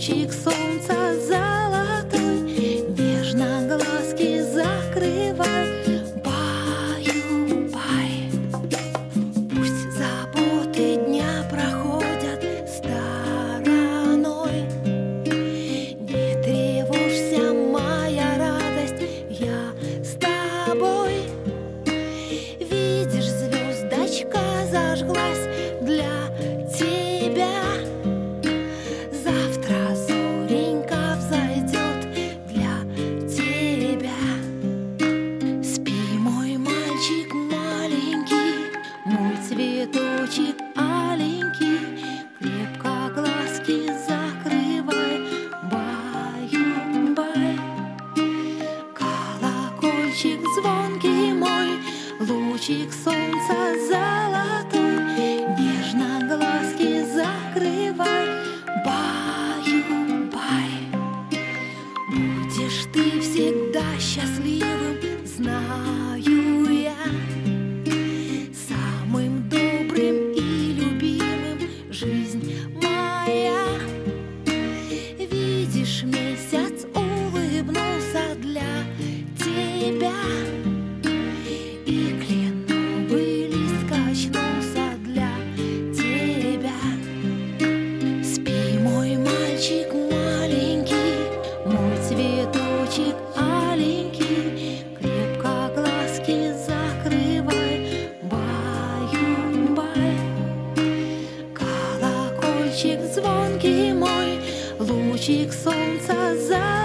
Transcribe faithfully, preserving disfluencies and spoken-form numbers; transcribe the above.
колокольчик солнца золотой, нежно глазки закрывай. Баю-бай, пусть заботы дня проходят стороной. Не тревожься, моя радость, я с тобой. Видишь, звездочка зажглась для тебя. Завтра зоренька взойдет для тебя. Спи, мой мальчик маленький, мой цветочек аленький, крепко глазки закрывай. Баю-бай, колокольчик звонкий мой, лучик солнца золотой, нежно глазки закрывай. Баю-бай, будешь ты всегда счастливым, знаю я, самым добрым и любимым жизнь моя. Видишь, месяц улыбнулся для тебя, и кленовый лист качнулся для тебя. Спи, мой мальчик маленький, мой цветочек аленький, крепко глазки закрывай. Баю-бай, колокольчик звонкий мой, лучик солнца за